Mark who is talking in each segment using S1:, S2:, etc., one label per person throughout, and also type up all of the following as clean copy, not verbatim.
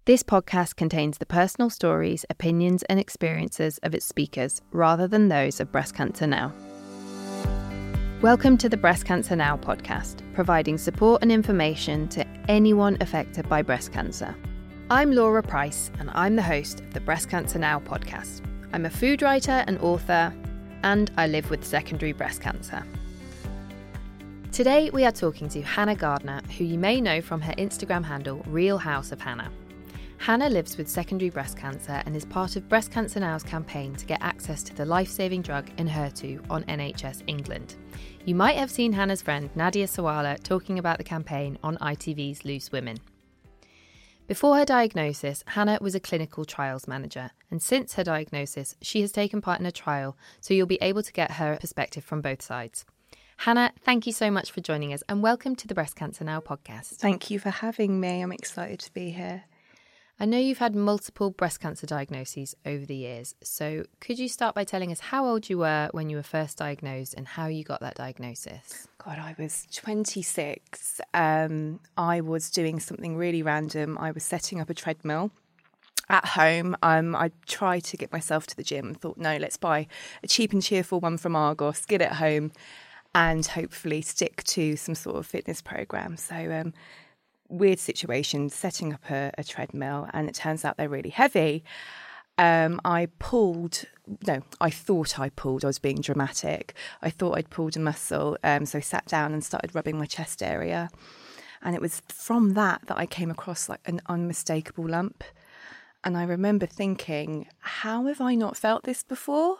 S1: This podcast contains the personal stories, opinions and experiences of its speakers rather than those of Breast Cancer Now. Welcome to the Breast Cancer Now podcast, providing support and information to anyone affected by breast cancer. I'm Laura Price and I'm the host of the Breast Cancer Now podcast. I'm a food writer and author, and I live with secondary breast cancer. Today we are talking to Hannah Gardner, who you may know from her Instagram handle, Real House of Hannah. Hannah lives with secondary breast cancer and is part of Breast Cancer Now's campaign to get access to the life-saving drug Enhertu on NHS England. You might have seen Hannah's friend Nadia Sawalha talking about the campaign on ITV's Loose Women. Before her diagnosis, Hannah was a clinical trials manager, and since her diagnosis, she has taken part in a trial, so you'll be able to get her perspective from both sides. Hannah, thank you so much for joining us, and welcome to the Breast Cancer Now podcast.
S2: Thank you for having me. I'm excited to be here.
S1: I know you've had multiple breast cancer diagnoses over the years, so could you start by telling us how old you were when you were first diagnosed and how you got that diagnosis?
S2: God, I was 26. I was doing something really random. I was setting up a treadmill at home. I tried to get myself to the gym and thought, no, let's buy a cheap and cheerful one from Argos, get it home and hopefully stick to some sort of fitness program. So weird situation, setting up a treadmill, and it turns out they're really heavy. I thought I pulled, I was being dramatic. I thought I'd pulled a muscle, so I sat down and started rubbing my chest area. And it was from that I came across like an unmistakable lump. And I remember thinking, how have I not felt this before?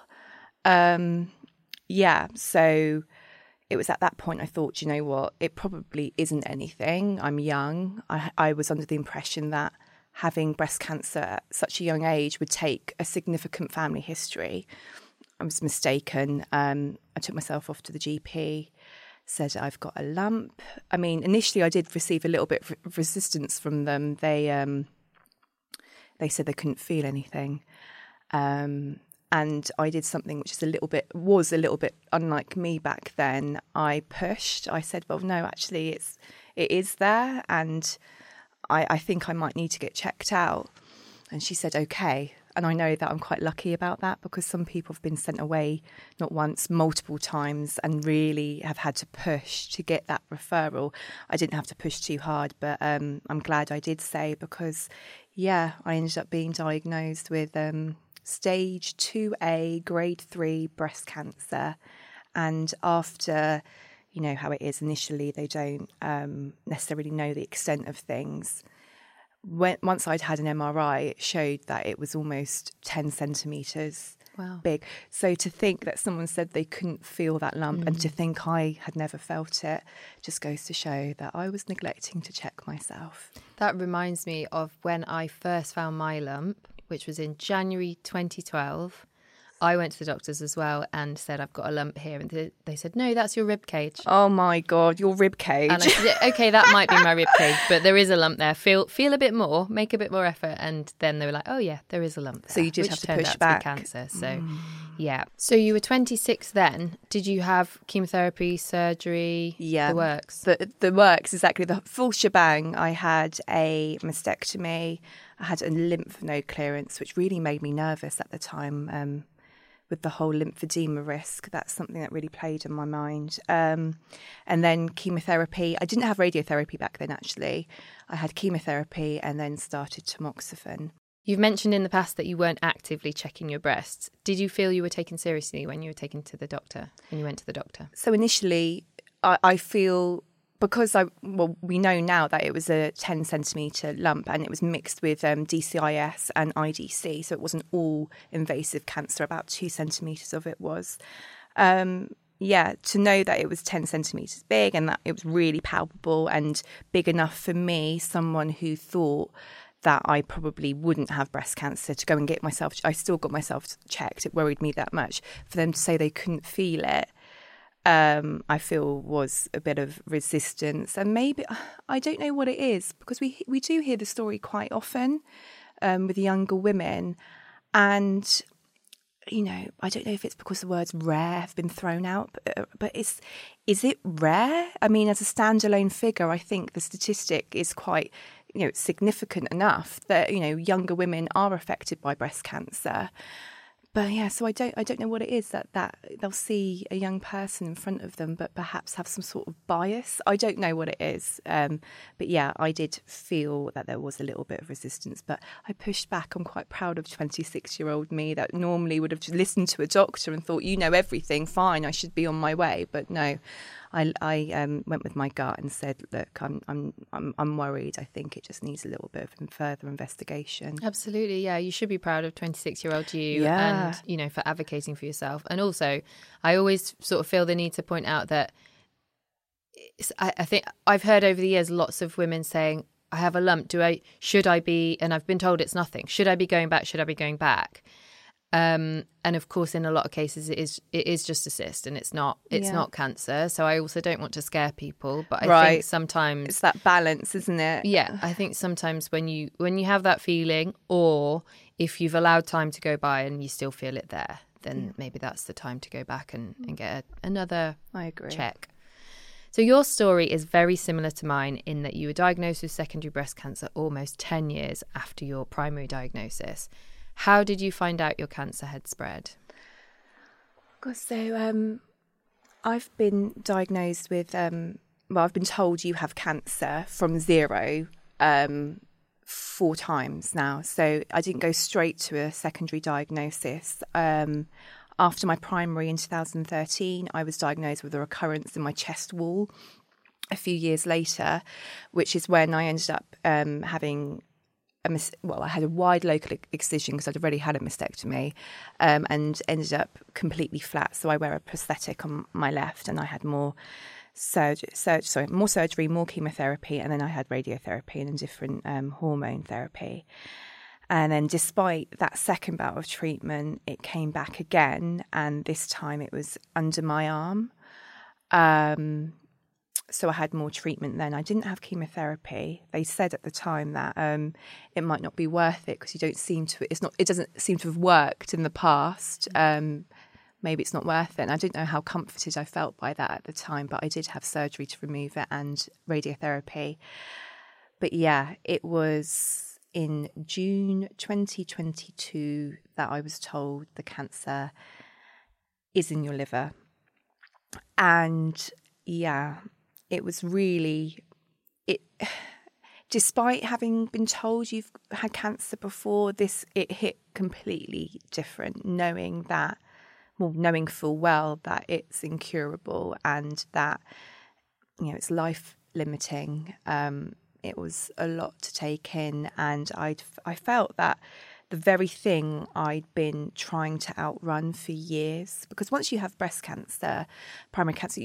S2: So it was at that point I thought, you know what, it probably isn't anything. I'm young. I was under the impression that having breast cancer at such a young age would take a significant family history. I was mistaken. I took myself off to the GP, said I've got a lump. I mean, initially I did receive a little bit of resistance from them. They said they couldn't feel anything. And I did something which was a little bit unlike me back then. I pushed. I said, well, no, actually, it is there, and I think I might need to get checked out. And she said, okay. And I know that I'm quite lucky about that, because some people have been sent away not once, multiple times, and really have had to push to get that referral. I didn't have to push too hard, but I'm glad I did say, because, I ended up being diagnosed with stage 2A, grade 3 breast cancer. And after, you know how it is initially, they don't necessarily know the extent of things. Once I'd had an MRI, it showed that it was almost 10 centimetres big. So to think that someone said they couldn't feel that lump and to think I had never felt it just goes to show that I was neglecting to check myself.
S1: That reminds me of when I first found my lump, which was in January 2012. I went to the doctors as well and said, I've got a lump here. And they said, no, that's your rib cage.
S2: Oh, my God, your rib cage.
S1: And I said, okay, that might be my rib cage, but there is a lump there. Feel a bit more, make a bit more effort. And then they were like, oh, yeah, there is a lump there.
S2: So you did have to push back.
S1: Cancer. So, yeah. So you were 26 then. Did you have chemotherapy, surgery, the works?
S2: The works, exactly. The full shebang. I had a mastectomy. I had a lymph node clearance, which really made me nervous at the time. With the whole lymphedema risk, that's something that really played on my mind. And then chemotherapy. I didn't have radiotherapy back then, actually. I had chemotherapy and then started tamoxifen.
S1: You've mentioned in the past that you weren't actively checking your breasts. Did you feel you were taken seriously when you were taken to the doctor, when you went to the doctor?
S2: So initially, I feel, because we know now that it was a 10 centimetre lump and it was mixed with DCIS and IDC, so it wasn't all invasive cancer, about 2 centimetres of it was. To know that it was 10 centimetres big and that it was really palpable and big enough for me, someone who thought that I probably wouldn't have breast cancer, to go and get myself, I still got myself checked, it worried me that much. For them to say they couldn't feel it, I feel was a bit of resistance. And maybe, I don't know what it is, because we do hear the story quite often with younger women. And, you know, I don't know if it's because the words rare have been thrown out, but is it rare? I mean, as a standalone figure, I think the statistic is quite significant enough that, younger women are affected by breast cancer. But yeah, so I don't know what it is that they'll see a young person in front of them, but perhaps have some sort of bias. I don't know what it is. But yeah, I did feel that there was a little bit of resistance, but I pushed back. I'm quite proud of 26-year-old me that normally would have listened to a doctor and thought, everything, fine, I should be on my way. But no, I went with my gut and said, look, I'm worried. I think it just needs a little bit of further investigation.
S1: Absolutely, yeah. You should be proud of 26-year-old you,
S2: yeah.
S1: and for advocating for yourself. And also, I always sort of feel the need to point out that I think I've heard over the years lots of women saying, "I have a lump. Should I be?" And I've been told it's nothing. Should I be going back? Should I be going back? And of course, in a lot of cases, it is just a cyst, and it's not cancer. So I also don't want to scare people, but I think sometimes
S2: it's that balance, isn't it?
S1: Yeah, I think sometimes when you have that feeling, or if you've allowed time to go by and you still feel it there, then maybe that's the time to go back and get another check. So your story is very similar to mine in that you were diagnosed with secondary breast cancer almost 10 years after your primary diagnosis. How did you find out your cancer had spread?
S2: So I've been diagnosed with, I've been told you have cancer from 0 4 times now. So I didn't go straight to a secondary diagnosis. After my primary in 2013, I was diagnosed with a recurrence in my chest wall a few years later, which is when I ended up having I had a wide local excision because I'd already had a mastectomy, and ended up completely flat. So I wear a prosthetic on my left, and I had more surgery, more chemotherapy, and then I had radiotherapy and different hormone therapy. And then despite that second bout of treatment, it came back again, and this time it was under my arm. So I had more treatment then. I didn't have chemotherapy. They said at the time that it might not be worth it because it doesn't seem to have worked in the past. Maybe it's not worth it. And I didn't know how comforted I felt by that at the time, but I did have surgery to remove it and radiotherapy. But yeah, it was in June 2022 that I was told the cancer is in your liver. And yeah, it was really, despite having been told you've had cancer before, it hit completely different, knowing full well that it's incurable and that, it's life limiting. It was a lot to take in, and I felt that the very thing I'd been trying to outrun for years, because once you have breast cancer, primary cancer,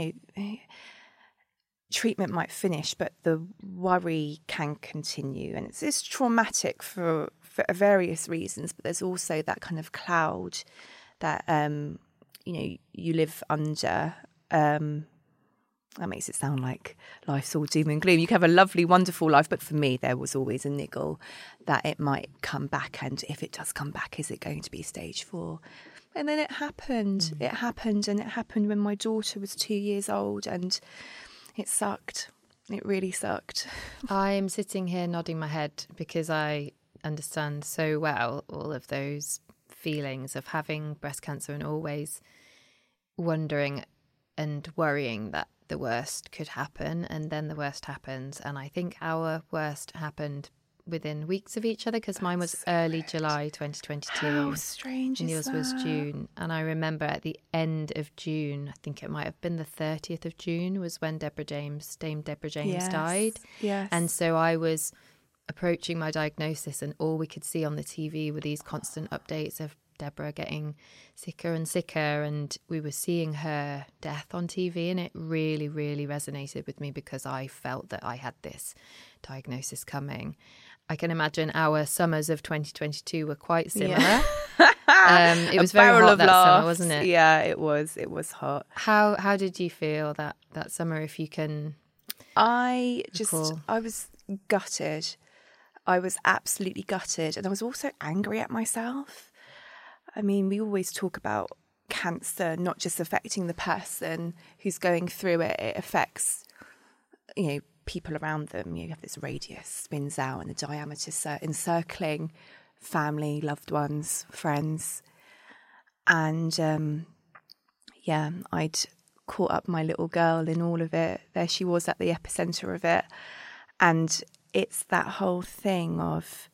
S2: treatment might finish, but the worry can continue, and it's traumatic for various reasons. But there's also that kind of cloud that you live under. That makes it sound like life's all doom and gloom. You can have a lovely, wonderful life, but for me, there was always a niggle that it might come back, and if it does come back, is it going to be stage 4? And then it happened. It happened, and it happened when my daughter was 2 years old, and it sucked. It really sucked.
S1: I'm sitting here nodding my head because I understand so well all of those feelings of having breast cancer and always wondering and worrying that the worst could happen, and then the worst happens. And I think our worst happened within weeks of each other, because mine was early July 2022.
S2: How strange
S1: and
S2: is
S1: yours was June. And I remember at the end of June, I think it might have been the 30th of June, was when Dame Deborah James died.
S2: Yes.
S1: And so I was approaching my diagnosis, and all we could see on the TV were these constant updates of Deborah getting sicker and sicker, and we were seeing her death on TV, and it really, really resonated with me because I felt that I had this diagnosis coming. I can imagine our summers of 2022 were quite similar. Yeah. It was very hot that summer, wasn't it?
S2: Yeah, it was. It was hot.
S1: How did you feel that summer, if you can
S2: I
S1: recall?
S2: I was gutted. I was absolutely gutted. And I was also angry at myself. I mean, we always talk about cancer not just affecting the person who's going through it. It affects, people around them. You have this radius spins out and the diameter encircling family, loved ones, friends. And I'd caught up my little girl in all of it. There she was at the epicenter of it. And it's that whole thing of,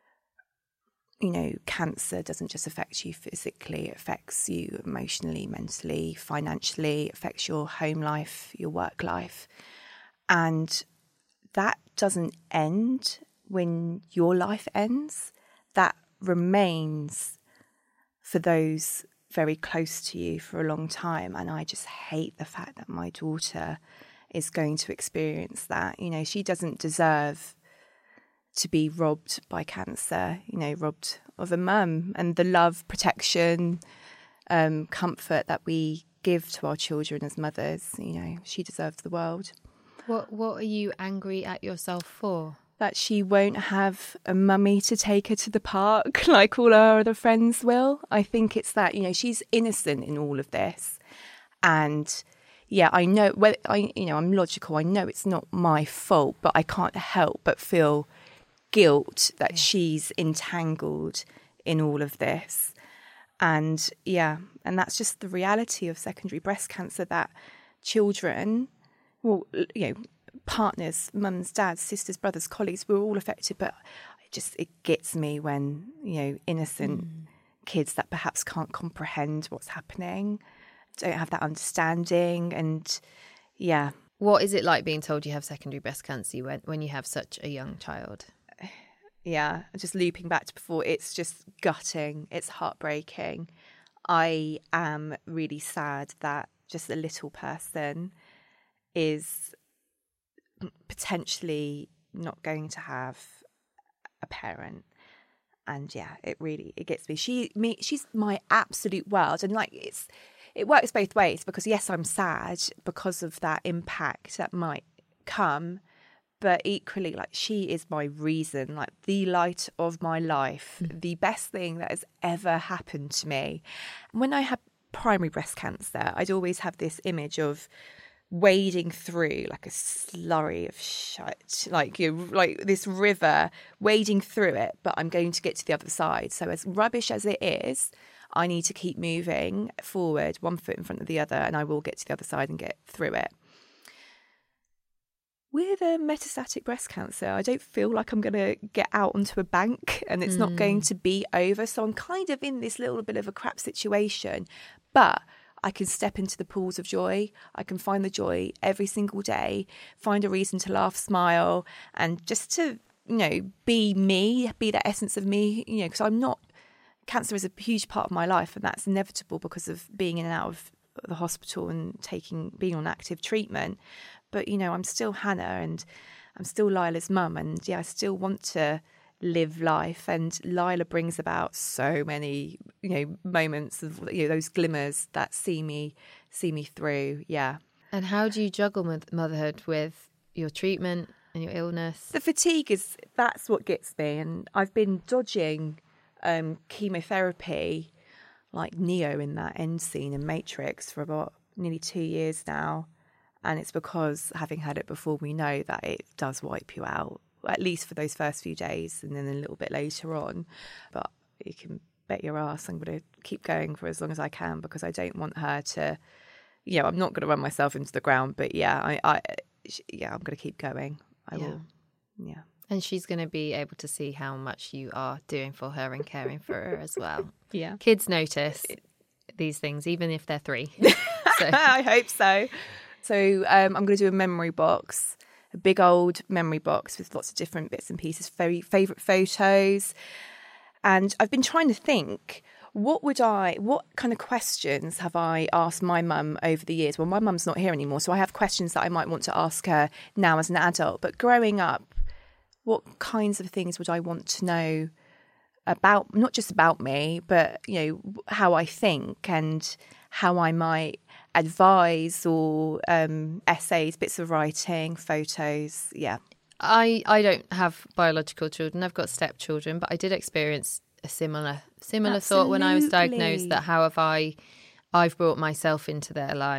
S2: cancer doesn't just affect you physically, it affects you emotionally, mentally, financially, it affects your home life, your work life. And that doesn't end when your life ends. That remains for those very close to you for a long time. And I just hate the fact that my daughter is going to experience that. She doesn't deserve to be robbed by cancer, robbed of a mum and the love, protection, comfort that we give to our children as mothers. She deserves the world.
S1: What are you angry at yourself for?
S2: That she won't have a mummy to take her to the park like all our other friends will. I think it's that, she's innocent in all of this. And yeah, I know, I'm logical. I know it's not my fault, but I can't help but feel guilt that she's entangled in all of this. And that's just the reality of secondary breast cancer, that children, partners, mums, dads, sisters, brothers, colleagues, we're all affected. But it gets me when, innocent kids that perhaps can't comprehend what's happening, don't have that understanding. And
S1: what is it like being told you have secondary breast cancer when you have such a young child?
S2: Yeah, just looping back to before, it's just gutting, it's heartbreaking. I am really sad that just a little person is potentially not going to have a parent. And it gets me. She's my absolute world. And it works both ways, because yes, I'm sad because of that impact that might come. But equally, she is my reason, the light of my life, the best thing that has ever happened to me. When I had primary breast cancer, I'd always have this image of wading through a slurry of shit, like this river, wading through it, but I'm going to get to the other side. So as rubbish as it is, I need to keep moving forward, one foot in front of the other, and I will get to the other side and get through it. With a metastatic breast cancer, I don't feel like I'm going to get out onto a bank and it's not going to be over. So I'm kind of in this little bit of a crap situation, but I can step into the pools of joy. I can find the joy every single day, find a reason to laugh, smile, and just to, be me, be the essence of me, because cancer is a huge part of my life, and that's inevitable because of being in and out of the hospital and being on active treatment. But, I'm still Hannah and I'm still Lila's mum. And I still want to live life. And Lila brings about so many, moments of, those glimmers that see me through. Yeah.
S1: And how do you juggle motherhood with your treatment and your illness?
S2: The fatigue that's what gets me. And I've been dodging chemotherapy like Neo in that end scene in Matrix for about nearly 2 years now. And it's because, having had it before, we know that it does wipe you out, at least for those first few days and then a little bit later on. But you can bet your ass I'm going to keep going for as long as I can, because I don't want her to, I'm not going to run myself into the ground. But I'm going to keep going. I will. Yeah.
S1: And she's going to be able to see how much you are doing for her and caring for her as well.
S2: Yeah.
S1: Kids notice these things, even if they're 3. So.
S2: I hope so. So I'm going to do a memory box, a big old memory box with lots of different bits and pieces, very favourite photos. And I've been trying to think, what kind of questions have I asked my mum over the years? Well, my mum's not here anymore, so I have questions that I might want to ask her now as an adult. But growing up, what kinds of things would I want to know about, not just about me, but, how I think and how I might advise, or essays, bits of writing, photos. Yeah.
S1: I don't have biological children. I've got stepchildren, but I did experience a similar
S2: Absolutely.
S1: thought when I was diagnosed, that how have I've brought myself into their lives.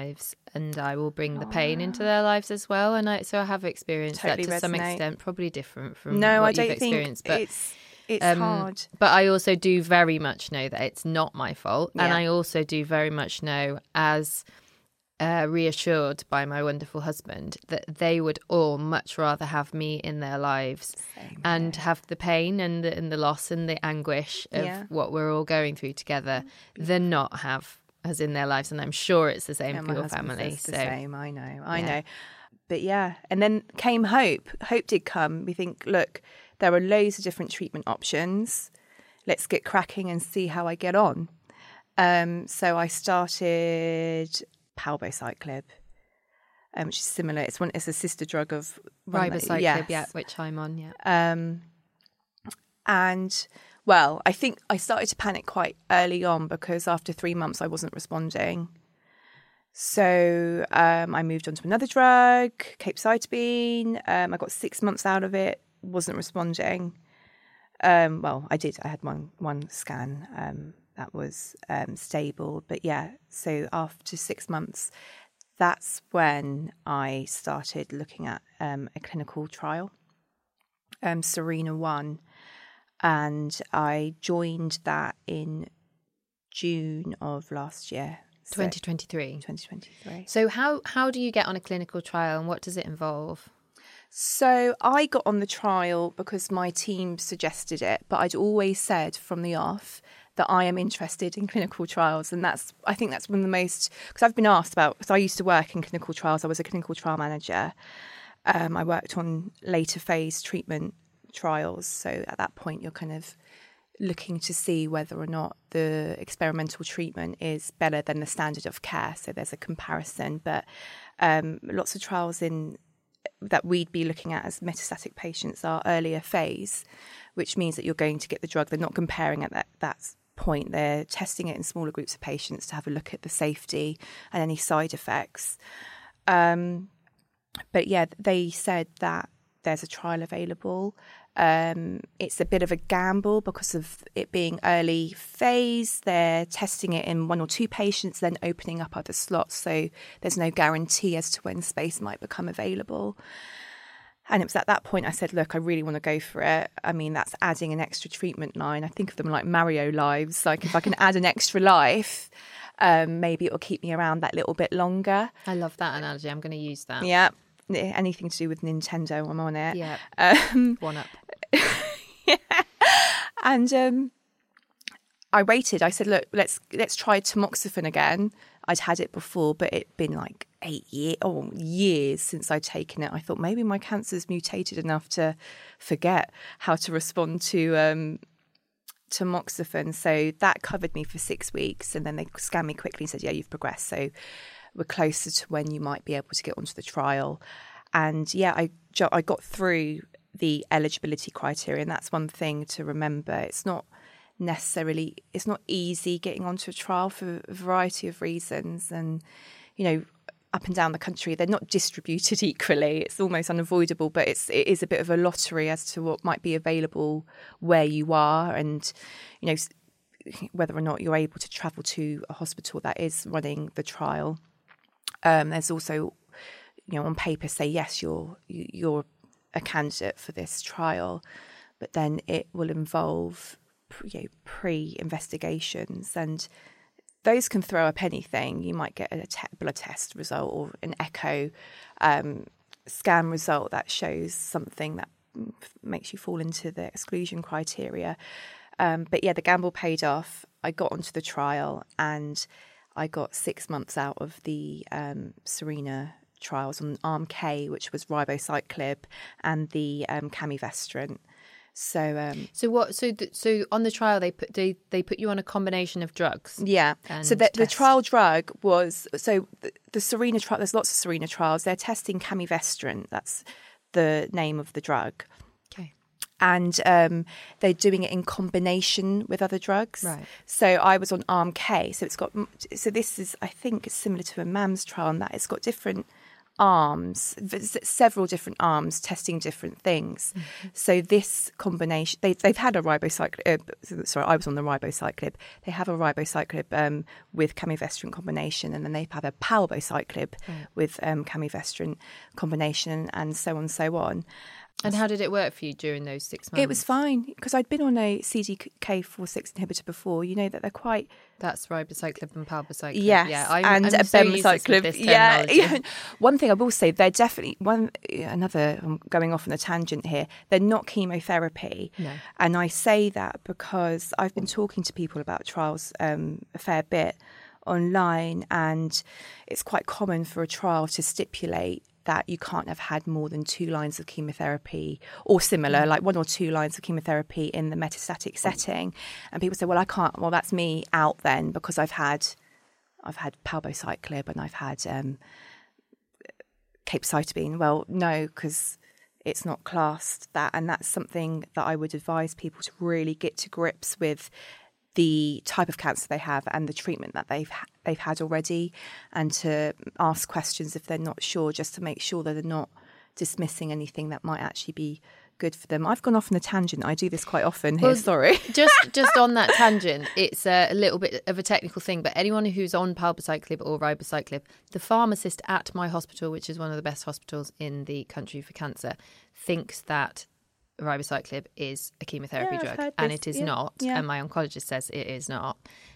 S1: and I will bring the pain into their lives as well. And I have experienced
S2: Totally
S1: that to some
S2: resonate.
S1: extent, probably different from
S2: No,
S1: what
S2: I don't
S1: you've
S2: think
S1: experienced. But
S2: it's hard.
S1: But I also do very much know that it's not my fault.
S2: Yeah.
S1: And I also do very much know, as reassured by my wonderful husband, that they would all much rather have me in their lives and have the pain and the loss and the anguish of what we're all going through together than not have us in their lives. And I'm sure it's the same for your family.
S2: The same. I know. But yeah, and then came hope. Hope did come. We think, look, there are loads of different treatment options. Let's get cracking and see how I get on. So I started palbociclib, which is similar. It's a sister drug of
S1: ribociclib, which I'm on.
S2: And well, I think I started to panic quite early on because after 3 months I wasn't responding. So I moved on to another drug, capecitabine. I got 6 months out of it, wasn't responding. Well, I did. I had one scan that was stable. But yeah, so after 6 months, that's when I started looking at a clinical trial, Serena-1. And I joined that in June of last year.
S1: 2023. So how do you get on a clinical trial and what does it involve?
S2: So I got on the trial because my team suggested it, but I'd always said from the off that I am interested in clinical trials. And I think that's one of the most, because I've been asked about, because I used to work in clinical trials. I was a clinical trial manager. I worked on later phase treatment trials. So at that point, you're kind of looking to see whether or not the experimental treatment is better than the standard of care. So there's a comparison. But lots of trials that we'd be looking at as metastatic patients are earlier phase, which means that you're going to get the drug. They're not comparing at that point. They're testing it in smaller groups of patients to have a look at the safety and any side effects. But yeah, they said that there's a trial available. It's a bit of a gamble because of it being early phase. They're testing it in 1 or 2 patients, then opening up other slots. So there's no guarantee as to when space might become available. And it was at that point I said, look, I really want to go for it. I mean, that's adding an extra treatment line. I think of them like Mario lives. Like if I can add an extra life, maybe it will keep me around that little bit longer.
S1: I love that analogy. I'm going to use that.
S2: Yeah. Anything to do with Nintendo, I'm on it.
S1: Yeah. One up.
S2: Yeah. And I waited. I said, look, let's try tamoxifen again. I'd had it before, but it'd been like 8 years since I'd taken it. I thought maybe my cancer's mutated enough to forget how to respond to tamoxifen. So that covered me for 6 weeks. And then they scanned me quickly and said, yeah, you've progressed. So we're closer to when you might be able to get onto the trial. And yeah, I got through the eligibility criteria. And that's one thing to remember. It's not easy getting onto a trial for a variety of reasons. And, you know, up and down the country, they're not distributed equally. It's almost unavoidable, but it is a bit of a lottery as to what might be available where you are. And, you know, whether or not you're able to travel to a hospital that is running the trial. There's also, you know, on paper say, yes, you're a candidate for this trial, but then it will involve pre-investigations, and those can throw up anything. You might get a blood test result or an echo scan result that shows something that makes you fall into the exclusion criteria. But yeah, the gamble paid off. I got onto the trial and I got 6 months out of the Serena trials on Arm K, which was ribociclib, and the camivestrant. So on the trial they put you on a combination of drugs. Yeah. So the trial drug was the Serena trial. There's lots of Serena trials. They're testing camivestrant. That's the name of the drug.
S1: Okay.
S2: And they're doing it in combination with other drugs.
S1: Right.
S2: So I was on Arm K. So this is, I think, it's similar to a MAMS trial in that it's got different arms, several different arms testing different things. So this combination, they've had a ribociclib. Sorry, I was on the ribociclib. They have a ribociclib with camivestrant combination, and then they have a palbociclib with camivestrant combination, and so on and so on.
S1: And how did it work for you during those 6 months?
S2: It was fine because I'd been on a CDK4/6 inhibitor before. You know that they're quite...
S1: That's ribociclib and palbociclib.
S2: Yes,
S1: yeah,
S2: and
S1: I'm so used to this terminology.
S2: Yeah. One thing I will say, they're definitely... I'm going off on a tangent here. They're not chemotherapy.
S1: No.
S2: And I say that because I've been talking to people about trials a fair bit online, and it's quite common for a trial to stipulate that you can't have had more than 2 lines of chemotherapy or similar, like 1 or 2 lines of chemotherapy in the metastatic setting. And people say, well, I can't, well, that's me out then because I've had palbociclib and I've had capecitabine. Well, no, because it's not classed that. And that's something that I would advise people to really get to grips with, the type of cancer they have and the treatment that they've had already, and to ask questions if they're not sure, just to make sure that they're not dismissing anything that might actually be good for them. I've gone off on a tangent. I do this quite often here, sorry.
S1: Just on that tangent, it's a little bit of a technical thing, but anyone who's on palbociclib or ribociclib, the pharmacist at my hospital, which is one of the best hospitals in the country for cancer, thinks that ribociclib is a chemotherapy drug, and it is not.
S2: Yeah.
S1: And my oncologist says it is not.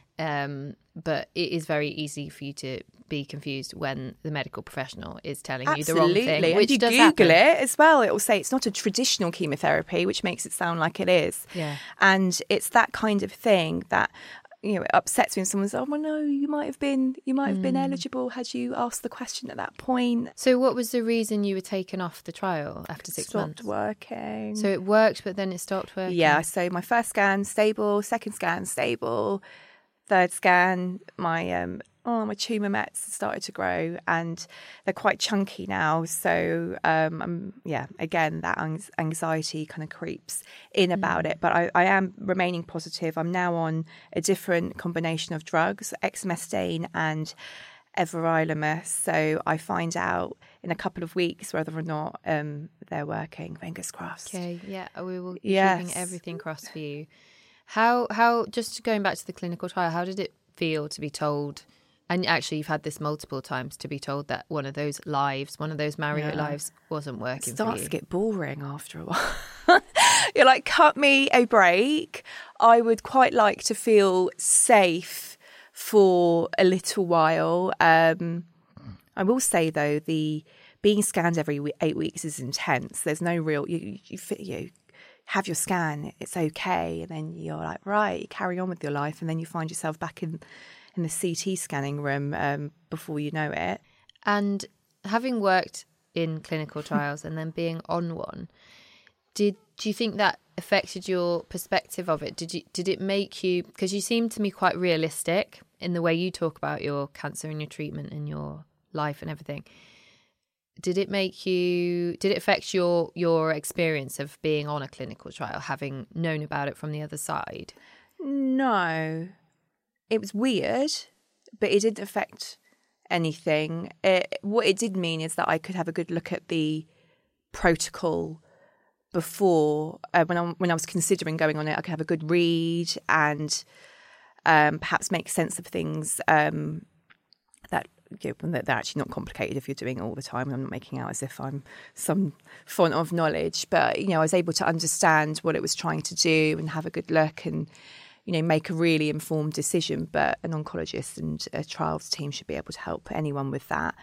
S1: But it is very easy for you to be confused when the medical professional is telling you the wrong thing.
S2: And
S1: which
S2: you
S1: does
S2: Google
S1: happen.
S2: it as well, it will say it's not a traditional chemotherapy, which makes it sound like it is.
S1: Yeah.
S2: And it's that kind of thing that, you know, it upsets me when someone says, oh, well, no, you might have been eligible had you asked the question at that point.
S1: So what was the reason you were taken off the trial after 6 months?
S2: Stopped working.
S1: So it worked, but then it stopped working?
S2: Yeah, so my first scan, stable. Second scan, stable. Third scan, my tumour mets started to grow, and they're quite chunky now. So, again, that anxiety kind of creeps in about it. But I am remaining positive. I'm now on a different combination of drugs, exemestane and everolimus. So I find out in a couple of weeks whether or not they're working. Fingers crossed.
S1: Okay, yeah, we will be keeping everything crossed for you. How just going back to the clinical trial, how did it feel to be told, and actually you've had this multiple times, to be told that one of those Marriott lives wasn't working for you?
S2: It starts to get boring after a while. You're like, cut me a break. I would quite like to feel safe for a little while. I will say, though, the being scanned every 8 weeks is intense. There's no real... You have your scan, it's okay, and then you're like, right, you carry on with your life, and then you find yourself back in the CT scanning room before you know it. And
S1: having worked in clinical trials and then being on one, do you think that affected your perspective of it? Did it make you, because you seem to me quite realistic in the way you talk about your cancer and your treatment and your life and everything, did it affect your experience of being on a clinical trial, having known about it from the other side?
S2: No. It was weird, but it didn't affect anything. What it did mean is that I could have a good look at the protocol before, when I was considering going on it. I could have a good read and perhaps make sense of things that they're actually not complicated if you're doing it all the time. I'm not making out as if I'm some font of knowledge, but, I was able to understand what it was trying to do and have a good look and, make a really informed decision. But an oncologist and a trials team should be able to help anyone with that.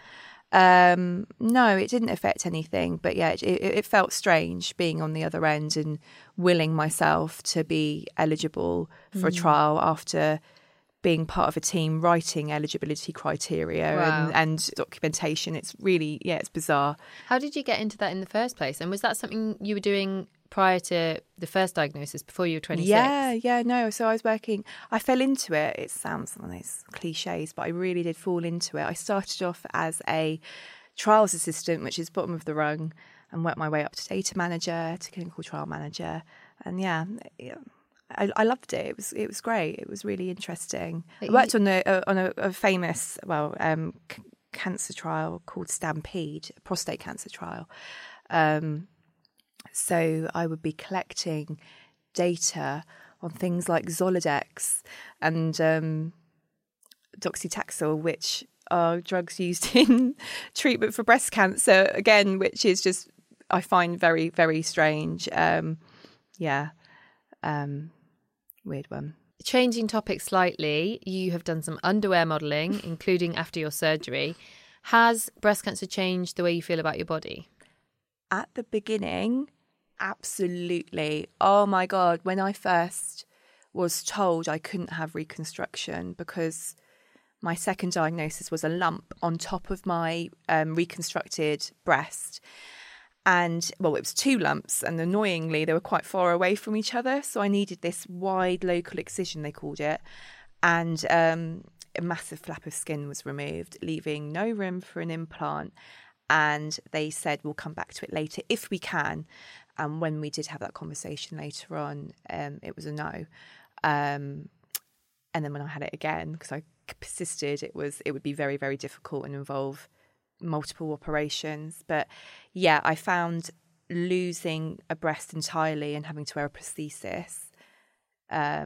S2: No, it didn't affect anything, but yeah, it felt strange being on the other end and willing myself to be eligible for a trial after being part of a team writing eligibility criteria and documentation. It's really, it's bizarre.
S1: How did you get into that in the first place? And was that something you were doing prior to the first diagnosis, before you were 26?
S2: No. So I fell into it. It sounds one of those cliches, but I really did fall into it. I started off as a trials assistant, which is bottom of the rung, and worked my way up to data manager, to clinical trial manager. And I loved it. It was great. It was really interesting. I worked on a famous, cancer trial called Stampede, a prostate cancer trial. So I would be collecting data on things like Zoladex and docetaxel, which are drugs used in treatment for breast cancer, again, which is just, I find very, very strange. Weird one.
S1: Changing topics slightly, you have done some underwear modelling, including after your surgery. Has breast cancer changed the way you feel about your body?
S2: At the beginning, absolutely. Oh my God, when I first was told I couldn't have reconstruction because my second diagnosis was a lump on top of my reconstructed breast. And, well, it was 2 lumps, and annoyingly, they were quite far away from each other. So I needed this wide local excision, they called it. And a massive flap of skin was removed, leaving no room for an implant. And they said, we'll come back to it later if we can. And when we did have that conversation later on, it was a no. And then when I had it again, because I persisted, it would be very, very difficult and involve multiple operations. But yeah, I found losing a breast entirely and having to wear a prosthesis. I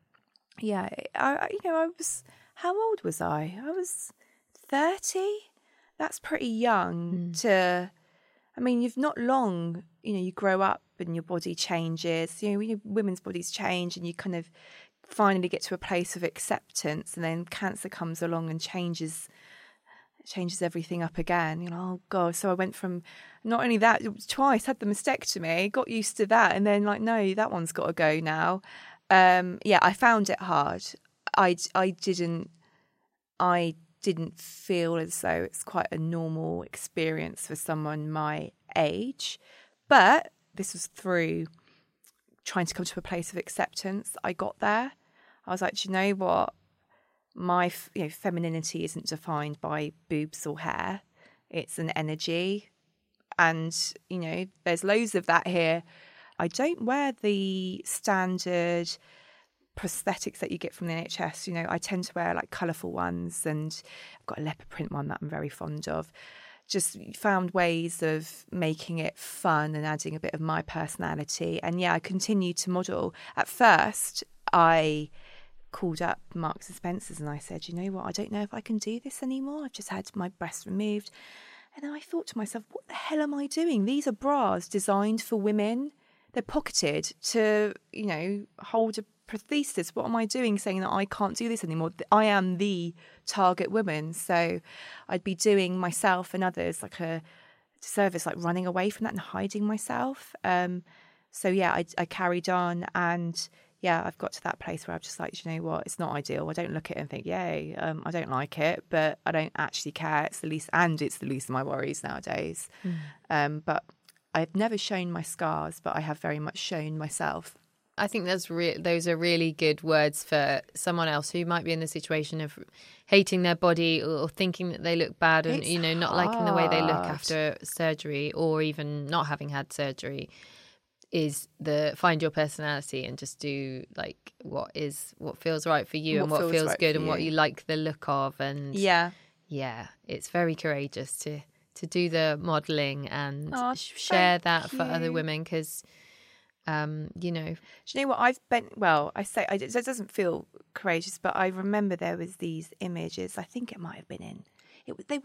S2: was, how old was I? I was 30. That's pretty young to, I mean, you've not long, you grow up and your body changes, women's bodies change, and you kind of finally get to a place of acceptance, and then cancer comes along and changes everything up again. Oh God. So I went from, not only that, twice had the mastectomy, got used to that, and then no, that one's got to go now. I found it hard. I didn't feel as though it's quite a normal experience for someone my age, but this was through trying to come to a place of acceptance. I got there. I was like, do you know what? My femininity isn't defined by boobs or hair. It's an energy. And, there's loads of that here. I don't wear the standard prosthetics that you get from the NHS. I tend to wear colourful ones, and I've got a leopard print one that I'm very fond of. Just found ways of making it fun and adding a bit of my personality. And I continued to model. At first, I called up Marks and Spencer's and I said, you know what, I don't know if I can do this anymore. I've just had my breast removed. And then I thought to myself, what the hell am I doing? These are bras designed for women. They're pocketed to, hold a prosthesis. What am I doing saying that I can't do this anymore? I am the target woman. So I'd be doing myself and others a disservice, running away from that and hiding myself. I carried on, and I've got to that place where I'm just you know what, it's not ideal. I don't look at it and think, yay, I don't like it, but I don't actually care. It's the least of my worries nowadays. But I've never shown my scars, but I have very much shown myself.
S1: I think those are really good words for someone else who might be in the situation of hating their body or thinking that they look bad and, not liking the way they look after surgery, or even not having had surgery. Is find your personality and just do what feels right for you and what feels right good and what you like the look of. And it's very courageous to do the modelling and share that for other women, because do you know what, I've been,
S2: it doesn't feel courageous, but I remember there was these images. I think it might have been it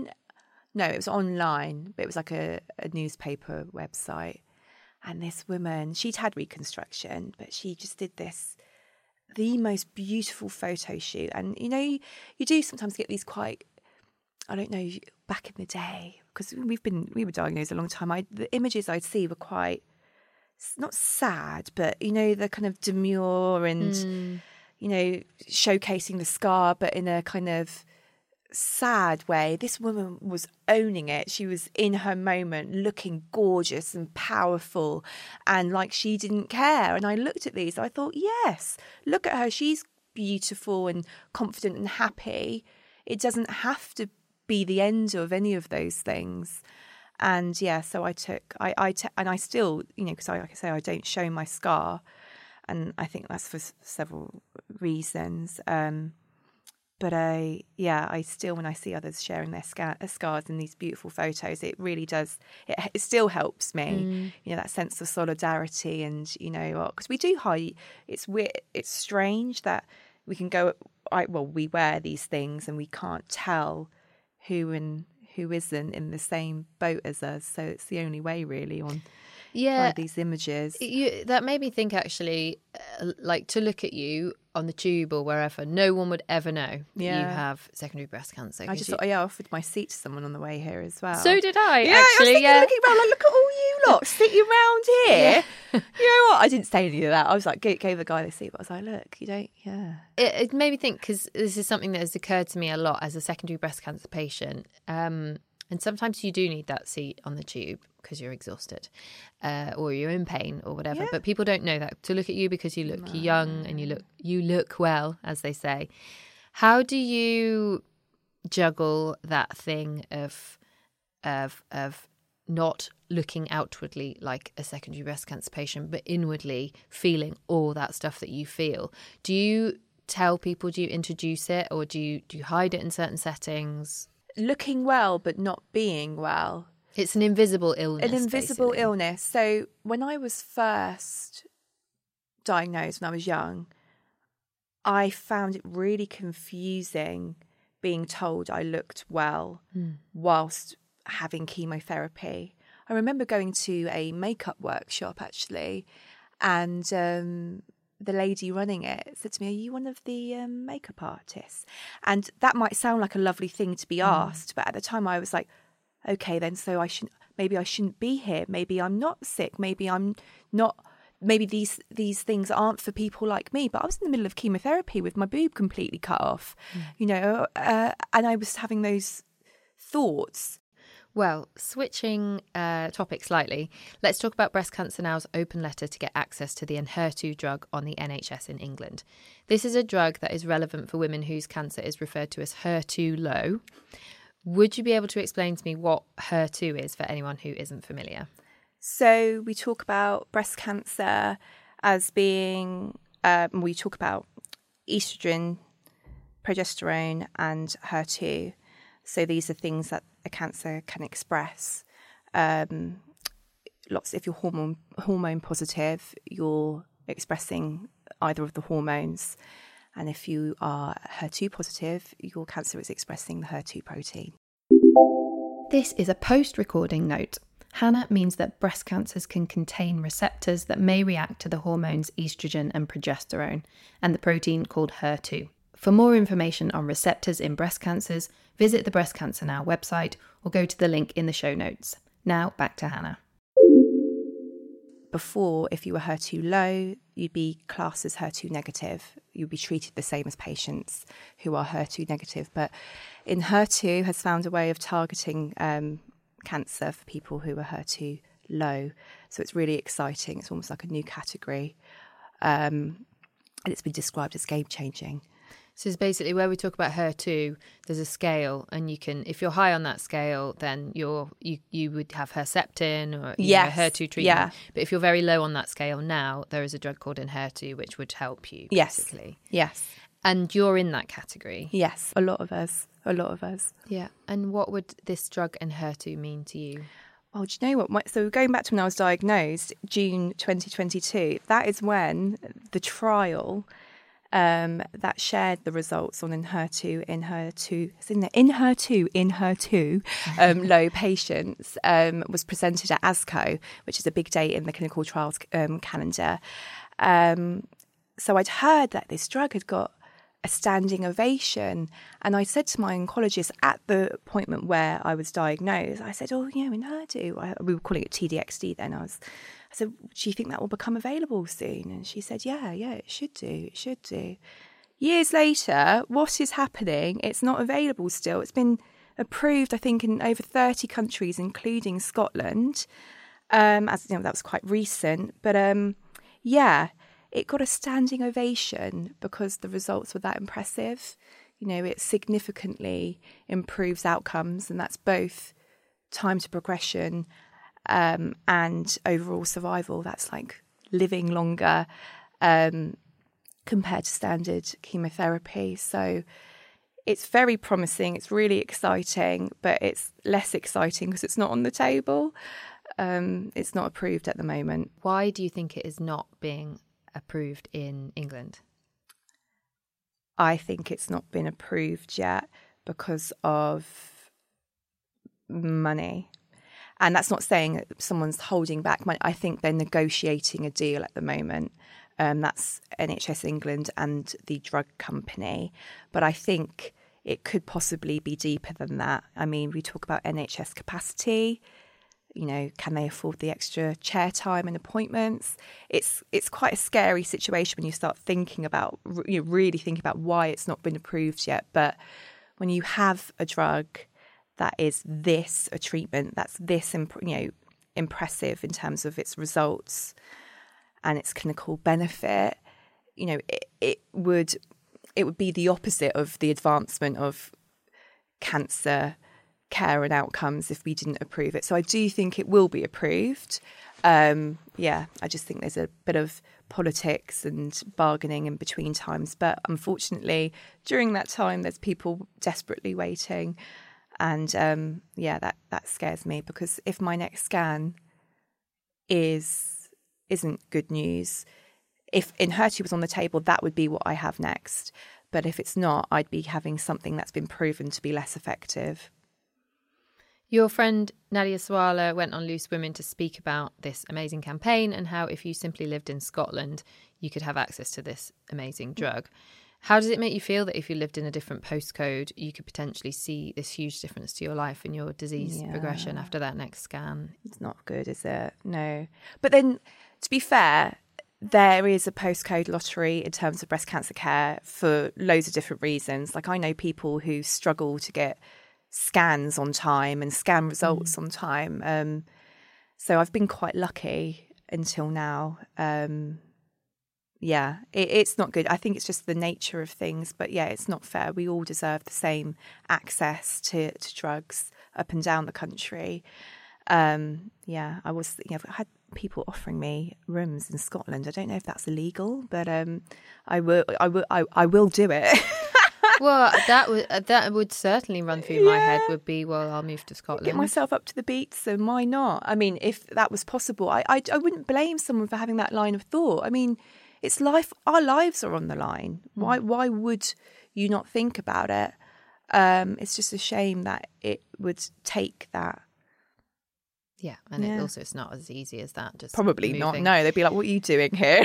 S2: was online, but it was a newspaper website. And this woman, she'd had reconstruction, but she just did the most beautiful photo shoot. And, you do sometimes get these quite, I don't know, back in the day, because we were diagnosed a long time. The images I'd see were quite, not sad, but, the kind of demure and, showcasing the scar, but in a kind of sad way. This woman was owning it. She was in her moment, looking gorgeous and powerful, and she didn't care. And I looked at these, I thought, yes, look at her. She's beautiful and confident and happy. It doesn't have to be the end of any of those things. And so and I still, because like I say, I don't show my scar, and I think that's for several reasons. But I still, when I see others sharing their scars in these beautiful photos, it really does, it still helps me, that sense of solidarity. And, because we do it's weird, it's strange that we can we wear these things and we can't tell who and who isn't in the same boat as us. So it's the only way really on these images.
S1: That made me think, actually, to look at you on the tube or wherever, no one would ever know that you have secondary breast cancer.
S2: I offered my seat to someone on the way here as well.
S1: So did I,
S2: actually.
S1: I was
S2: thinking, looking around, look at all you lot sitting around here. You know what? I didn't say any of that. I was like, gave the guy the seat, but I was like, look, you don't,
S1: It made me think, because this is something that has occurred to me a lot as a secondary breast cancer patient. And sometimes you do need that seat on the tube because you're exhausted or you're in pain or whatever. Yeah. But people don't know that. To look at you because you look young and you look well, as they say. How do you juggle that thing of not looking outwardly like a secondary breast cancer patient, but inwardly feeling all that stuff that you feel? Do you tell people? Do you introduce it, or do you hide it in certain settings?
S2: Looking well but not being well.
S1: It's an invisible illness.
S2: Illness. So when I was first diagnosed when I was young, I found it really confusing being told I looked well whilst having chemotherapy. I remember going to a makeup workshop actually, and the lady running it said to me, "Are you one of the makeup artists?" And that might sound like a lovely thing to be asked, but at the time I was like, okay, then so maybe I shouldn't be here. Maybe I'm not sick. Maybe I'm not. Maybe these things aren't for people like me. But I was in the middle of chemotherapy with my boob completely cut off, and I was having those thoughts.
S1: Well, switching topic slightly, let's talk about Breast Cancer Now's open letter to get access to the Enhertu drug on the NHS in England. This is a drug that is relevant for women whose cancer is referred to as HER2 low. Would you be able to explain to me what HER2 is for anyone who isn't familiar?
S2: So we talk about breast cancer as being, we talk about estrogen, progesterone and HER2. So these are things that a cancer can express. If you're hormone positive, you're expressing either of the hormones. And if you are HER2 positive, your cancer is expressing the HER2 protein.
S1: This is a post-recording note. HANA means that breast cancers can contain receptors that may react to the hormones estrogen and progesterone, and the protein called HER2. For more information on receptors in breast cancers, visit the Breast Cancer Now website or go to the link in the show notes. Now back to Hannah.
S2: Before, if you were HER2 low, you'd be classed as HER2 negative. You'd be treated the same as patients who are HER2 negative. But Enhertu has found a way of targeting cancer for people who are HER2 low. So it's really exciting. It's almost like a new category. And it's been described as game-changing.
S1: So it's basically where we talk about HER2, there's a scale, and you can, if you're high on that scale, then you would have Herceptin or HER2 treatment. Yeah. But if you're very low on that scale now, there is a drug called Enhertu which would help you, basically.
S2: Yes.
S1: And you're in that category?
S2: Yes, a lot of us.
S1: Yeah. And what would this drug Enhertu mean to you?
S2: Oh, do you know what? So going back to when I was diagnosed, June 2022, that is when the trial that shared the results on Enhertu low patients was presented at ASCO, which is a big date in the clinical trials calendar. So I'd heard that this drug had got a standing ovation, and I said to my oncologist at the appointment where I was diagnosed, I said, Enhertu, we were calling it TDXD then, I said, do you think that will become available soon? And she said, yeah, it should do. Years later, what is happening? It's not available still. It's been approved, I think, in over 30 countries, including Scotland. As you know, that was quite recent. But it got a standing ovation because the results were that impressive. You know, it significantly improves outcomes, and that's both time to progression and overall survival. That's like living longer compared to standard chemotherapy. So it's very promising. It's really exciting, but it's less exciting because it's not on the table. It's not approved at the moment.
S1: Why do you think it is not being approved in England?
S2: I think it's not been approved yet because of money. And that's not saying that someone's holding back money. I think they're negotiating a deal at the moment. That's NHS England and the drug company. But I think it could possibly be deeper than that. I mean, we talk about NHS capacity. You know, can they afford the extra chair time and appointments? It's quite a scary situation when you start thinking about, really thinking about why it's not been approved yet. But when you have a drug that is a treatment that's this, impressive in terms of its results and its clinical benefit, it would be the opposite of the advancement of cancer care and outcomes if we didn't approve it. So I do think it will be approved. I just think there's a bit of politics and bargaining in between times. But unfortunately, during that time, there's people desperately waiting. And that scares me, because if my next scan isn't good news, if Enhertu was on the table, that would be what I have next. But if it's not, I'd be having something that's been proven to be less effective.
S1: Your friend Nadia Sawalha went on Loose Women to speak about this amazing campaign and how if you simply lived in Scotland, you could have access to this amazing drug. How does it make you feel that if you lived in a different postcode, you could potentially see this huge difference to your life and your disease progression after that next scan?
S2: It's not good, is it? No. But then, to be fair, there is a postcode lottery in terms of breast cancer care for loads of different reasons. Like, I know people who struggle to get scans on time and scan results on time. So I've been quite lucky until now. It's not good. I think it's just the nature of things. But yeah, it's not fair. We all deserve the same access to drugs up and down the country. I had people offering me rooms in Scotland. I don't know if that's illegal, but I will do it.
S1: Well, that would certainly run through my head. Would be, well, I'll move to Scotland,
S2: get myself up to the beach. So why not? I mean, if that was possible, I wouldn't blame someone for having that line of thought. I mean, it's life. Our lives are on the line. Why would you not think about it? It's just a shame that it would take that.
S1: Yeah, and it's not as easy as that. Just
S2: probably
S1: moving.
S2: Not. No, they'd be like, "What are you doing here?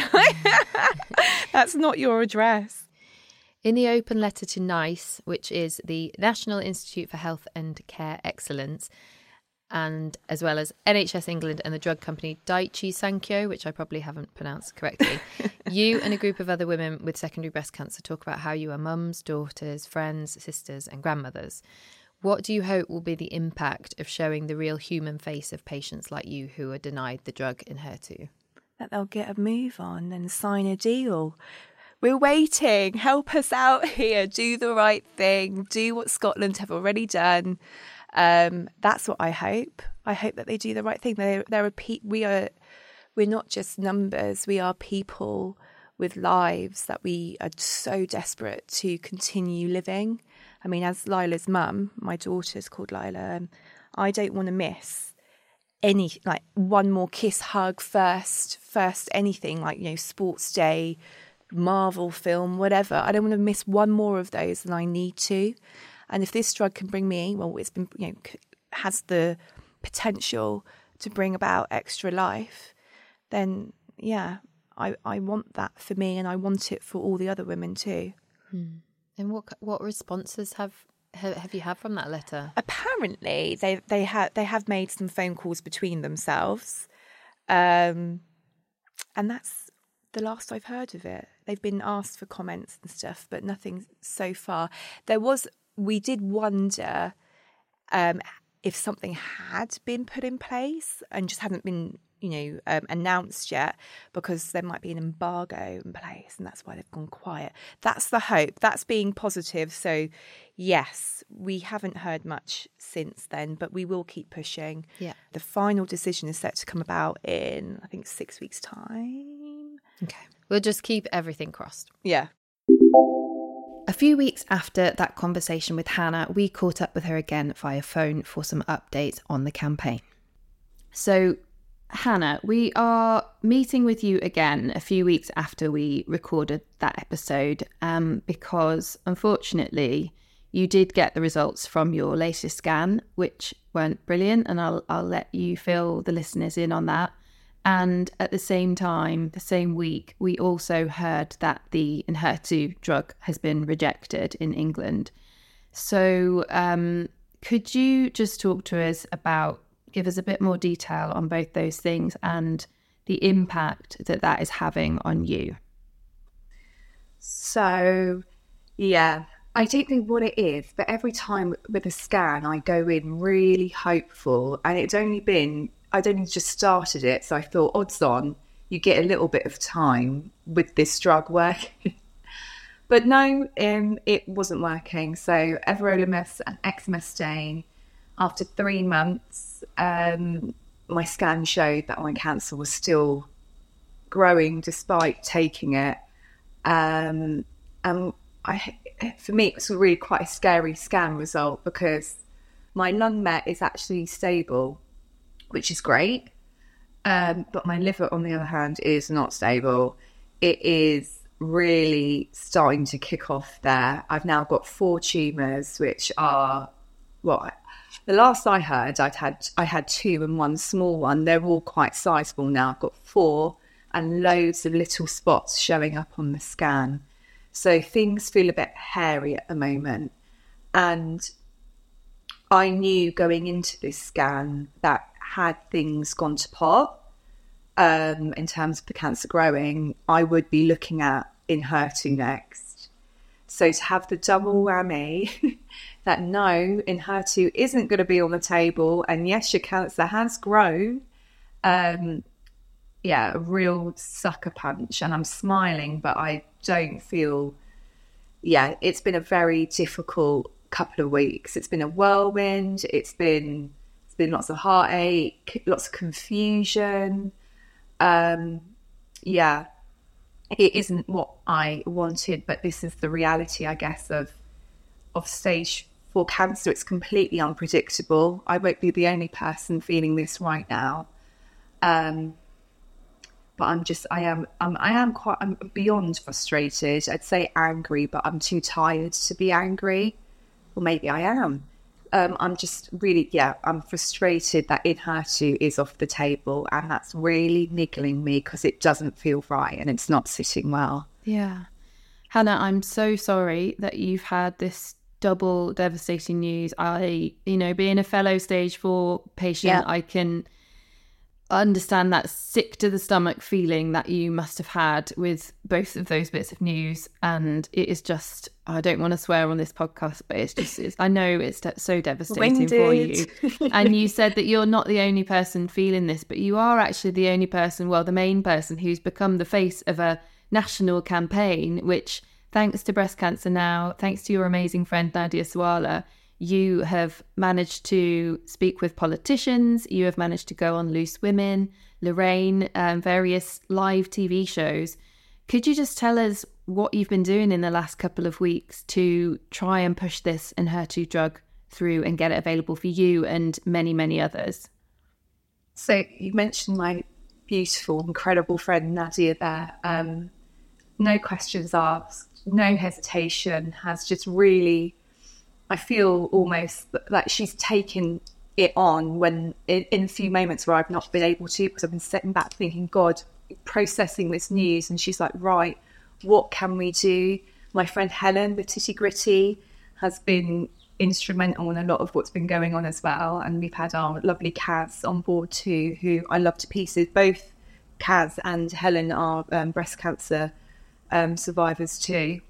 S2: That's not your address."
S1: In the open letter to NICE, which is the National Institute for Health and Care Excellence, and as well as NHS England and the drug company Daiichi Sankyo, which I probably haven't pronounced correctly, you and a group of other women with secondary breast cancer talk about how you are mums, daughters, friends, sisters and grandmothers. What do you hope will be the impact of showing the real human face of patients like you who are denied the drug Enhertu?
S2: That they'll get a move on and sign a deal. We're waiting. Help us out here. Do the right thing. Do what Scotland have already done. That's what I hope. I hope that they do the right thing. We're not just numbers. We are people with lives that we are so desperate to continue living. I mean, as Lila's mum, my daughter's called Lila, I don't want to miss any, like, one more kiss, hug, first anything, like, sports day, Marvel film, whatever. I don't want to miss one more of those than I need to. And if this drug can bring me, well, it's been, has the potential to bring about extra life, then I want that for me, and I want it for all the other women too.
S1: And what responses have you had from that letter?
S2: Apparently, they have made some phone calls between themselves, and that's the last I've heard of it. They've been asked for comments and stuff, but nothing so far. We did wonder if something had been put in place and just hadn't been, announced yet, because there might be an embargo in place, and that's why they've gone quiet. That's the hope. That's being positive. So, yes, we haven't heard much since then, but we will keep pushing.
S1: Yeah.
S2: The final decision is set to come about in, I think, 6 weeks' time.
S1: Okay. We'll just keep everything crossed.
S2: Yeah.
S1: A few weeks after that conversation with Hannah, we caught up with her again via phone for some updates on the campaign. So, Hannah, we are meeting with you again a few weeks after we recorded that episode because, unfortunately, you did get the results from your latest scan, which weren't brilliant, and I'll let you fill the listeners in on that. And at the same time, the same week, we also heard that the Enhertu drug has been rejected in England. So could you just talk to us give us a bit more detail on both those things and the impact that is having on you?
S2: So, yeah, I don't know what it is, but every time with a scan, I go in really hopeful, and I'd only just started it, so I thought, odds on, you get a little bit of time with this drug working. But no, it wasn't working. So everolimus and exemestane, after 3 months, my scan showed that my cancer was still growing despite taking it. And for me, it was really quite a scary scan result because my lung met is actually stable, which is great. But my liver, on the other hand, is not stable. It is really starting to kick off there. I've now got 4 tumours, which are, the last I heard, I had 2 and 1 small one. They're all quite sizable now. I've got 4 and loads of little spots showing up on the scan. So things feel a bit hairy at the moment. And I knew going into this scan that had things gone to pot, in terms of the cancer growing, I would be looking at Enhertu next. So to have the double whammy that no, Enhertu isn't going to be on the table, and yes, your cancer has grown, a real sucker punch. And I'm smiling, but I don't feel, it's been a very difficult couple of weeks. It's been a whirlwind. It's been lots of heartache, lots of confusion. It isn't what I wanted, but this is the reality, I guess, of stage 4 cancer. It's completely unpredictable. I won't be the only person feeling this right now. But I'm beyond frustrated. I'd say angry, but I'm too tired to be angry. Or maybe I am. I'm just really, I'm frustrated that Enhertu is off the table, and that's really niggling me because it doesn't feel right and it's not sitting well.
S1: Yeah. Hannah, I'm so sorry that you've had this double devastating news. Being a fellow stage 4 patient, I can understand that sick to the stomach feeling that you must have had with both of those bits of news. And it is just, I don't want to swear on this podcast, but I know it's so devastating for you. And you said that you're not the only person feeling this, but you are actually the only person, the main person who's become the face of a national campaign, which, thanks to Breast Cancer Now, thanks to your amazing friend Nadia Sawalha, you have managed to speak with politicians, you have managed to go on Loose Women, Lorraine, various live TV shows. Could you just tell us what you've been doing in the last couple of weeks to try and push this Enhertu drug through and get it available for you and many, many others?
S2: So you mentioned my beautiful, incredible friend Nadia there. No questions asked, no hesitation, has just really... I feel almost like she's taken it on when in a few moments where I've not been able to, because I've been sitting back thinking, God, processing this news. And she's like, right, what can we do? My friend Helen, the Titty Gritty, has been instrumental in a lot of what's been going on as well. And we've had our lovely Kaz on board too, who I love to pieces. Both Kaz and Helen are breast cancer survivors too.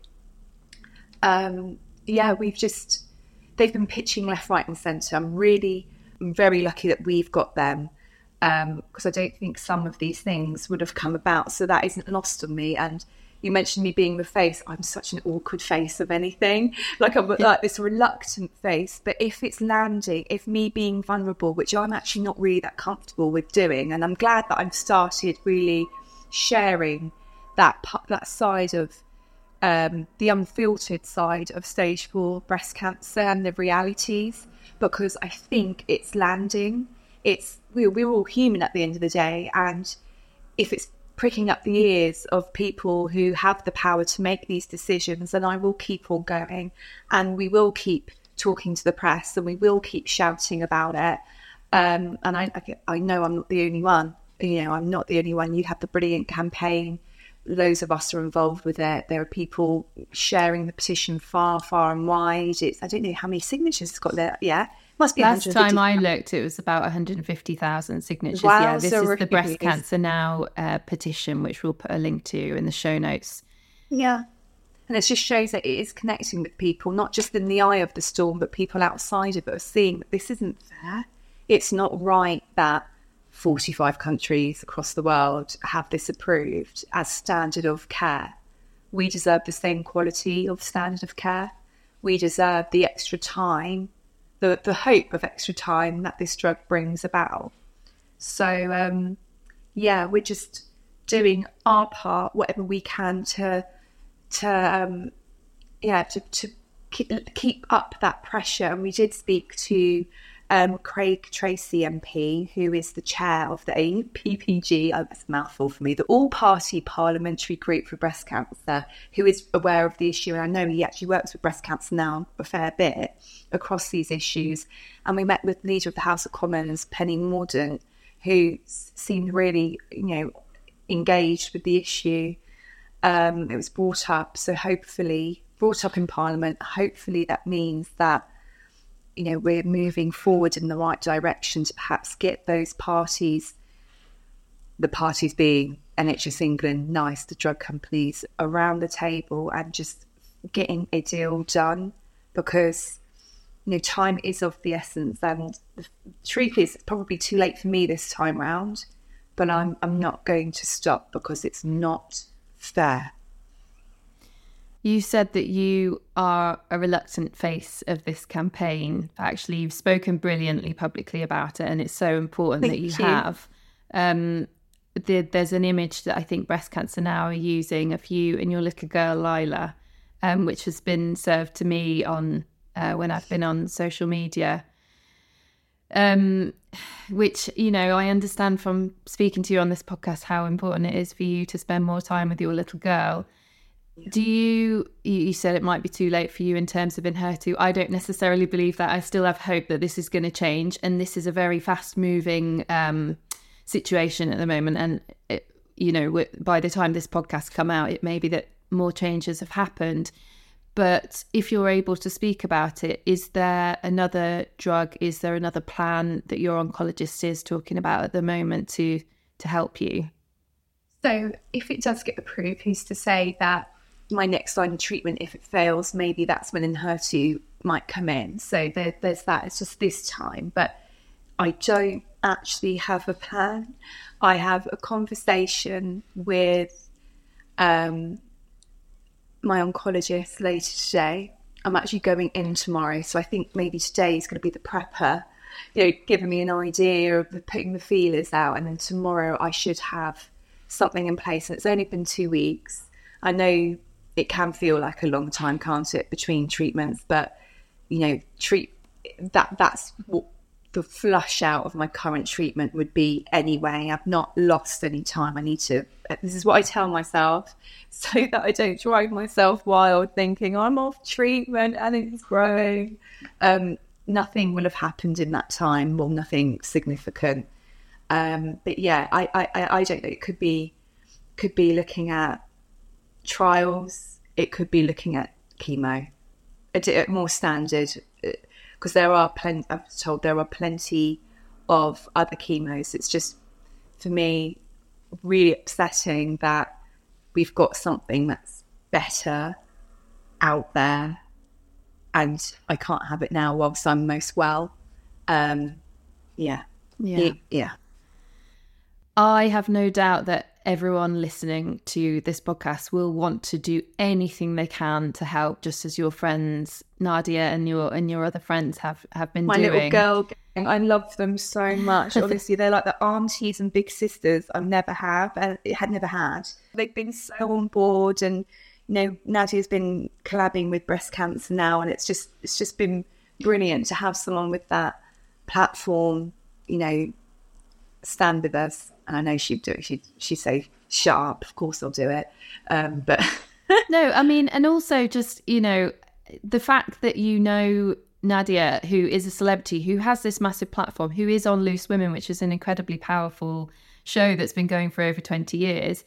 S2: They've been pitching left, right and centre. I'm very lucky that we've got them, because I don't think some of these things would have come about. So that isn't lost on me. And you mentioned me being the face. I'm such an awkward face of anything. Like I'm like this reluctant face. But if it's landing, if me being vulnerable, which I'm actually not really that comfortable with doing, and I'm glad that I've started really sharing that side of the unfiltered side of stage 4 breast cancer and the realities, because I think it's landing. We're all human at the end of the day, and if it's pricking up the ears of people who have the power to make these decisions, then I will keep on going, and we will keep talking to the press, and we will keep shouting about it. And I know I'm not the only one. I'm not the only one. You have the Brilliant campaign. Loads of us are involved with it. There are people sharing the petition far, far and wide. I don't know how many signatures it's got there. Yeah, must be.
S1: Last time I looked, it was about 150,000 signatures.
S2: Wow,
S1: yeah, this
S2: so
S1: is the Breast Cancer Now petition, which we'll put a link to in the show notes.
S2: Yeah, and it just shows that it is connecting with people, not just in the eye of the storm, but people outside of it are seeing that this isn't fair. It's not right that 45 countries across the world have this approved as standard of care. We deserve the same quality of standard of care. We deserve the extra time, the hope of extra time that this drug brings about. So, we're just doing our part, whatever we can to keep up that pressure. And we did speak to Craig Tracy MP, who is the chair of the APPG, that's a mouthful for me, the All-Party Parliamentary Group for Breast Cancer, who is aware of the issue. And I know he actually works with Breast Cancer Now a fair bit across these issues. And we met with the Leader of the House of Commons, Penny Mordaunt, who seemed really, engaged with the issue. It was brought up in Parliament. Hopefully that means that we're moving forward in the right direction to perhaps get those parties, the parties being NHS England, NICE, the drug companies, around the table and just getting a deal done, because time is of the essence. And the truth is, it's probably too late for me this time round, but I'm not going to stop, because it's not fair.
S1: You said that you are a reluctant face of this campaign. Actually, you've spoken brilliantly publicly about it, and it's so important that you have. There's an image that I think Breast Cancer Now are using of you and your little girl, Lila, which has been served to me on when I've been on social media. Which, I understand from speaking to you on this podcast how important it is for you to spend more time with your little girl. Do you said it might be too late for you in terms of Enhertu. I don't necessarily believe that. I still have hope that this is going to change, and this is a very fast moving situation at the moment, and by the time this podcast come out, it may be that more changes have happened. But if you're able to speak about it, is there another drug, is there another plan that your oncologist is talking about at the moment to help you?
S2: So if it does get approved, who's to say that my next line of treatment, if it fails, maybe that's when Enhertu might come in. So there's that. It's just this time. But I don't actually have a plan. I have a conversation with my oncologist later today. I'm actually going in tomorrow. So I think maybe today is going to be the prepper, giving me an idea of putting the feelers out. And then tomorrow I should have something in place. And it's only been 2 weeks. I know it can feel like a long time, can't it, between treatments, but that's what the flush out of my current treatment would be anyway. I've not lost any time. This is what I tell myself, so that I don't drive myself wild thinking I'm off treatment and it's growing. Nothing will have happened in that time, well, nothing significant. But yeah, I don't know. It could be looking at trials. It could be looking at chemo, more standard, because there are plenty. I'm told there are plenty of other chemos. It's just, for me, really upsetting that we've got something that's better out there, and I can't have it now whilst I'm most well. Yeah.
S1: I have no doubt that everyone listening to this podcast will want to do anything they can to help, just as your friends Nadia and your other friends have been
S2: my
S1: doing.
S2: Little girl gang, I love them so much. Honestly, they're like the aunties and big sisters I've never had. They've been so on board, and Nadia's been collabing with Breast Cancer Now, and it's just been brilliant to have someone with that platform, stand with us. And I know she'd do it. She'd say, "Shut up, of course I'll do it." But
S1: no, I mean, and also just, the fact that Nadia, who is a celebrity, who has this massive platform, who is on Loose Women, which is an incredibly powerful show that's been going for over 20 years,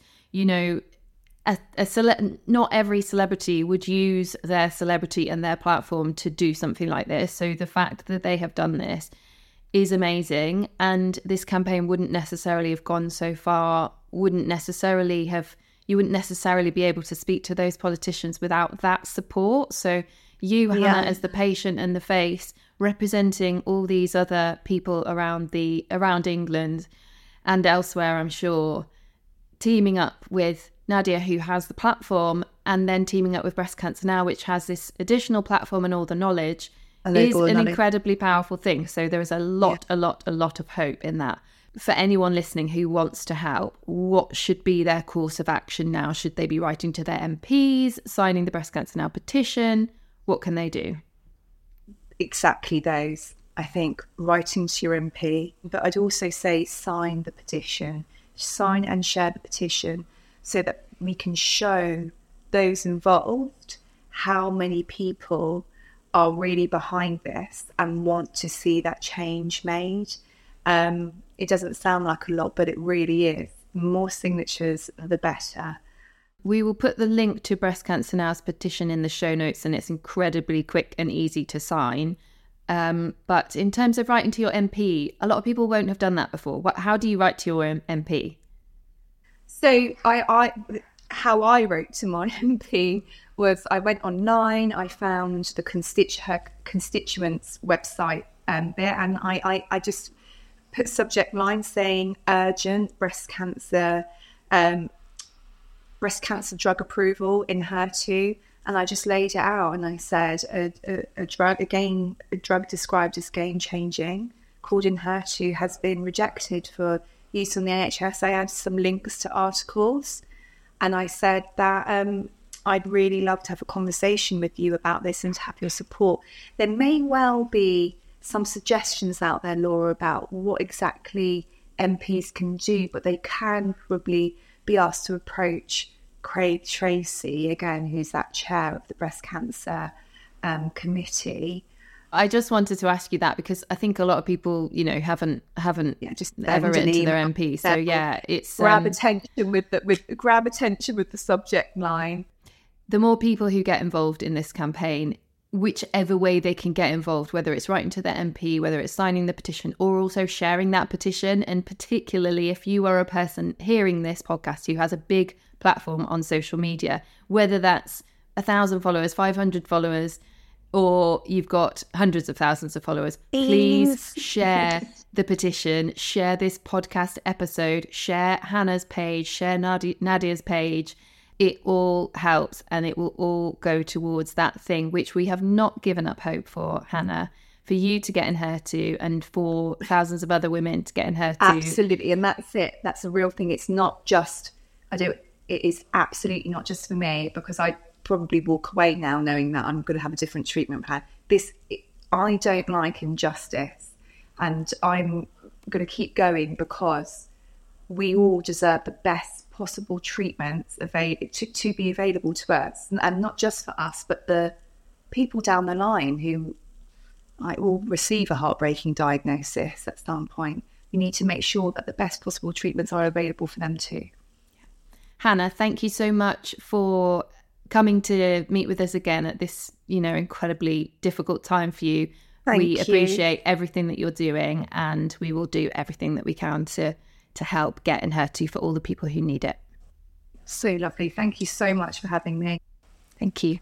S1: not every celebrity would use their celebrity and their platform to do something like this. So the fact that they have done this is amazing. And this campaign wouldn't necessarily have gone so far, you wouldn't necessarily be able to speak to those politicians without that support. So you, Hannah, as the patient and the face, representing all these other people around England and elsewhere, I'm sure, teaming up with Nadia, who has the platform, and then teaming up with Breast Cancer Now, which has this additional platform and all the knowledge, is an incredibly powerful thing. So there is a lot of hope in that. For anyone listening who wants to help, what should be their course of action now? Should they be writing to their MPs, signing the Breast Cancer Now petition? What can they do?
S2: Exactly those. I think writing to your MP, but I'd also say sign the petition. Sign and share the petition so that we can show those involved how many people are really behind this and want to see that change made. It doesn't sound like a lot, but it really is. The more signatures, the better.
S1: We will put the link to Breast Cancer Now's petition in the show notes, and it's incredibly quick and easy to sign. But in terms of writing to your MP, a lot of people won't have done that before. How do you write to your MP?
S2: So how I wrote to my MP was I went online, I found the her constituents website there, and I just put subject line saying urgent breast cancer drug approval in HER2, and I just laid it out, and I said a drug described as game changing called Enhertu has been rejected for use on the NHS. I had some links to articles, and I said that I'd really love to have a conversation with you about this and to have your support. There may well be some suggestions out there, Laura, about what exactly MPs can do, but they can probably be asked to approach Craig Tracy, again, who's that chair of the breast cancer committee.
S1: I just wanted to ask you that because I think a lot of people, haven't just ever written to their MP. So it's
S2: grab attention with the subject line.
S1: The more people who get involved in this campaign, whichever way they can get involved, whether it's writing to their MP, whether it's signing the petition, or also sharing that petition, and particularly if you are a person hearing this podcast who has a big platform on social media, whether that's 1,000 followers, 500 followers, or you've got hundreds of thousands of followers, please share the petition, share this podcast episode, share Hannah's page, share Nadia's page. It all helps, and it will all go towards that thing which we have not given up hope for, Hannah, for you to get Enhertu and for thousands of other women to get Enhertu.
S2: Absolutely, and that's it. That's the real thing. It's not just, it is absolutely not just for me, because I probably walk away now knowing that I'm going to have a different treatment plan. I don't like injustice, and I'm going to keep going because we all deserve the best possible treatments to be available to us, and not just for us, but the people down the line who will receive a heartbreaking diagnosis at some point. We need to make sure that the best possible treatments are available for them too.
S1: Hannah, thank you so much for coming to meet with us again at this, incredibly difficult time for you. We appreciate everything that you're doing, and we will do everything that we can to help get Enhertu for all the people who need it.
S2: So lovely. Thank you so much for having me.
S1: Thank you.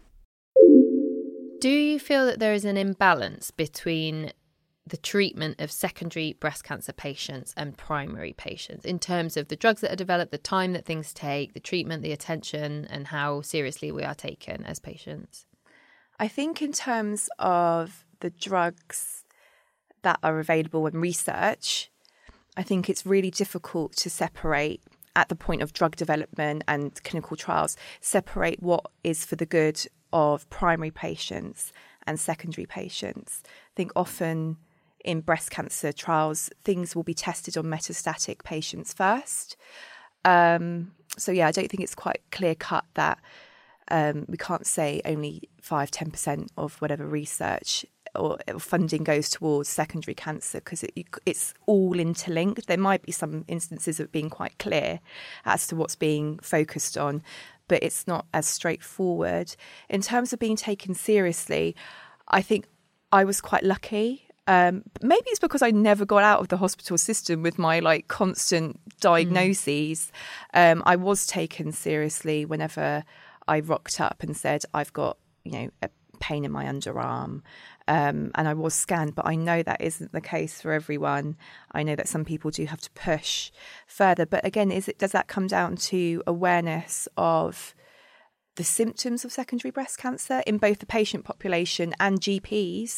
S3: Do you feel that there is an imbalance between the treatment of secondary breast cancer patients and primary patients in terms of the drugs that are developed, the time that things take, the treatment, the attention, and how seriously we are taken as patients?
S2: I think in terms of the drugs that are available in research, I think it's really difficult to separate at the point of drug development and clinical trials, separate what is for the good of primary patients and secondary patients. I think often in breast cancer trials, things will be tested on metastatic patients first. So yeah, I don't think it's quite clear cut that we can't say only 5-10% of whatever research or funding goes towards secondary cancer, because it's all interlinked. There might be some instances of being quite clear as to what's being focused on, but it's not as straightforward. In terms of being taken seriously, I think I was quite lucky. Maybe it's because I never got out of the hospital system with my constant diagnoses. I was taken seriously whenever I rocked up and said, I've got, a pain in my underarm. And I was scanned, but I know that isn't the case for everyone. I know that some people do have to push further. But again, does that come down to awareness of the symptoms of secondary breast cancer in both the patient population and GPs?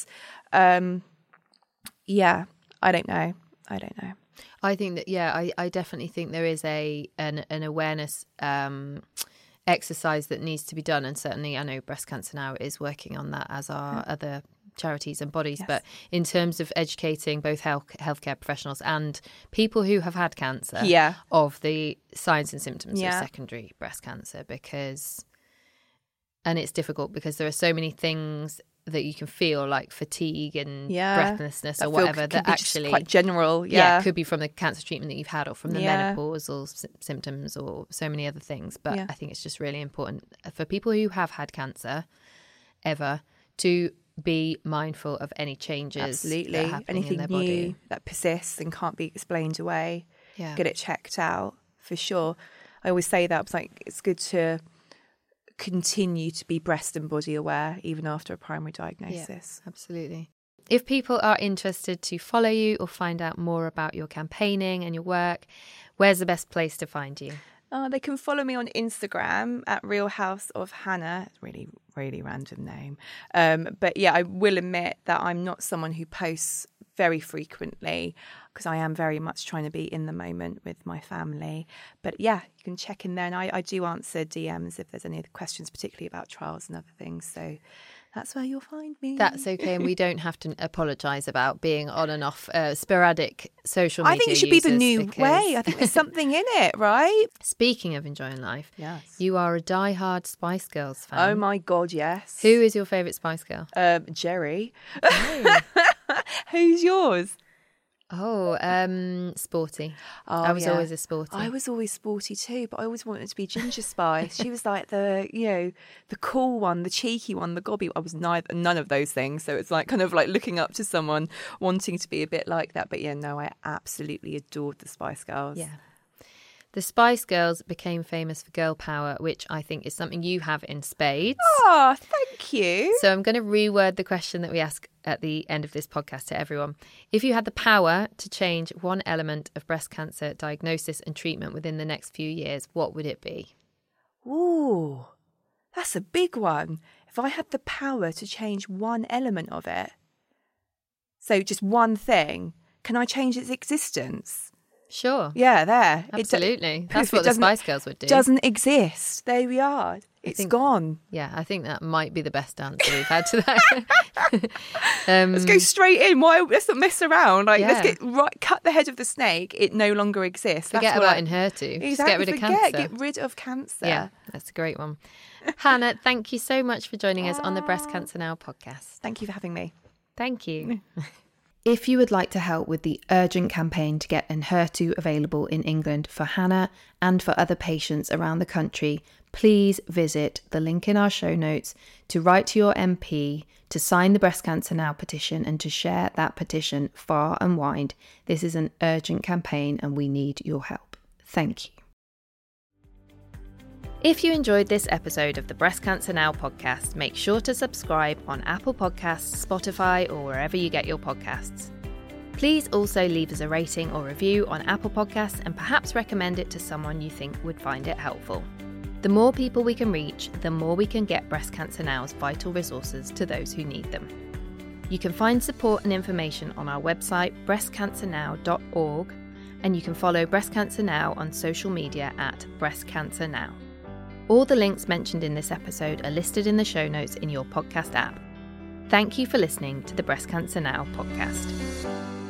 S2: Yeah, I don't know.
S3: I think that, I definitely think there is an awareness exercise that needs to be done. And certainly I know Breast Cancer Now is working on that, as are other charities and bodies. Yes. But in terms of educating both healthcare professionals and people who have had cancer of the signs and symptoms of secondary breast cancer, and it's difficult because there are so many things that you can feel, like fatigue and breathlessness or whatever, that actually
S2: quite general.
S3: It could be from the cancer treatment that you've had or from the menopausal symptoms or so many other things. But I think it's just really important for people who have had cancer ever to be mindful of any changes.
S2: Absolutely. Anything
S3: in their
S2: new
S3: body
S2: that persists and can't be explained away. Get it checked out for sure. I always say that. It's good to continue to be breast and body aware even after a primary diagnosis.
S3: Yeah, absolutely. If people are interested to follow you or find out more about your campaigning and your work, where's the best place to find you?
S2: They can follow me on Instagram at Real House of Hannah. Really, really random name. But yeah, I will admit that I'm not someone who posts very frequently because I am very much trying to be in the moment with my family. But yeah, you can check in there. And I do answer DMs if there's any other questions, particularly about trials and other things. So that's where you'll find me.
S3: That's okay. And we don't have to apologise about being on and off sporadic social media.
S2: I think it should be the new way. I think there's something in it, right?
S3: Speaking of enjoying life, you are a diehard Spice Girls fan.
S2: Oh my God, yes.
S3: Who is your favourite Spice Girl?
S2: Jerry. Oh. Who's yours?
S3: Sporty. I was always a sporty.
S2: I was always sporty too, but I always wanted to be Ginger Spice. She was like the cool one, the cheeky one, the gobby. I was none of those things. So it's kind of looking up to someone wanting to be a bit like that. But I absolutely adored the Spice Girls.
S3: Yeah. The Spice Girls became famous for girl power, which I think is something you have in spades.
S2: Oh, thank you.
S3: So I'm going to reword the question that we ask at the end of this podcast to everyone. If you had the power to change one element of breast cancer diagnosis and treatment within the next few years, what would it be?
S2: Ooh, that's a big one. If I had the power to change one element of it, so just one thing, can I change its existence?
S3: Sure.
S2: Yeah, there.
S3: Absolutely. That's what the Spice Girls would do.
S2: Doesn't exist. There we are. It's gone.
S3: Yeah, I think that might be the best answer we've had to that.
S2: Let's go straight in. Let's not mess around. Let's cut the head of the snake. It no longer exists.
S3: Forget about Enhertu.
S2: Exactly.
S3: Just get rid of cancer.
S2: Get rid of cancer.
S3: Yeah, that's a great one. Hannah, thank you so much for joining us on the Breast Cancer Now podcast.
S2: Thank you for having me.
S3: Thank you.
S1: If you would like to help with the urgent campaign to get Enhertu available in England for Hannah and for other patients around the country, please visit the link in our show notes to write to your MP, to sign the Breast Cancer Now petition and to share that petition far and wide. This is an urgent campaign and we need your help. Thank you. If you enjoyed this episode of the Breast Cancer Now podcast, make sure to subscribe on Apple Podcasts, Spotify, or wherever you get your podcasts. Please also leave us a rating or review on Apple Podcasts and perhaps recommend it to someone you think would find it helpful. The more people we can reach, the more we can get Breast Cancer Now's vital resources to those who need them. You can find support and information on our website, breastcancernow.org,
S3: and you can follow Breast Cancer Now on social media at Breast Cancer Now. All the links mentioned in this episode are listed in the show notes in your podcast app. Thank you for listening to the Breast Cancer Now podcast.